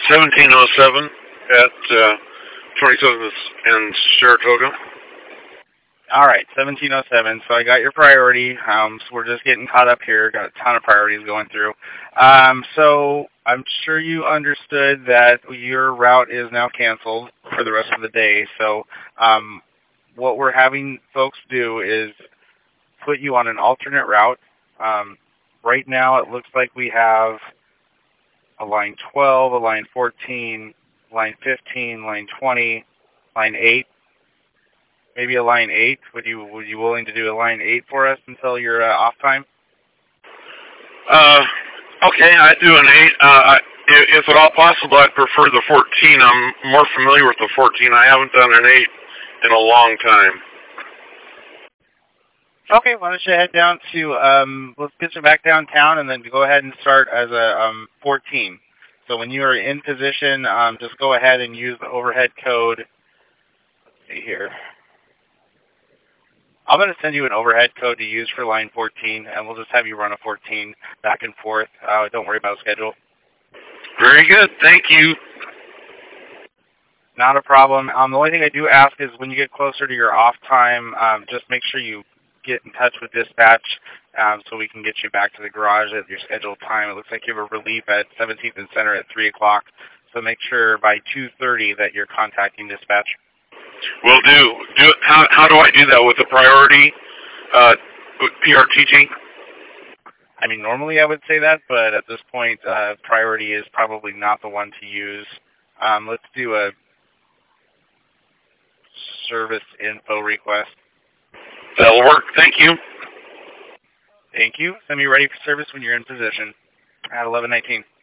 1707 at 27th and Saratoga. All right, 1707. So I got your priority. So we're just getting caught up here. Got a ton of priorities going through. So I'm sure you understood that your route is now canceled for the rest of the day. So what we're having folks do is put you on an alternate route. Right now it looks like we have a line 12, a line 14, line 15, line 20, line 8. Maybe a line 8. Would you willing to do a line 8 for us until your off time? Okay, I'd do an 8. If at all possible, I'd prefer the 14. I'm more familiar with the 14. I haven't done an 8 in a long time. Okay, why don't you head down to, let's get you back downtown and then go ahead and start as a 14. So when you are in position, just go ahead and use the overhead code. Let's see here. I'm going to send you an overhead code to use for line 14, and we'll just have you run a 14 back and forth. Don't worry about schedule. Very good. Thank you. Not a problem. The only thing I do ask is when you get closer to your off time, just make sure you get in touch with dispatch so we can get you back to the garage at your scheduled time. It looks like you have a relief at 17th and Center at 3 o'clock, so make sure by 2:30 that you're contacting dispatch. Will do. How do I do that with the priority PRTG? I mean, normally I would say that, but at this point, priority is probably not the one to use. Let's do a service info request. That'll work. Thank you. Thank you. Send me ready for service when you're in position at 11:19.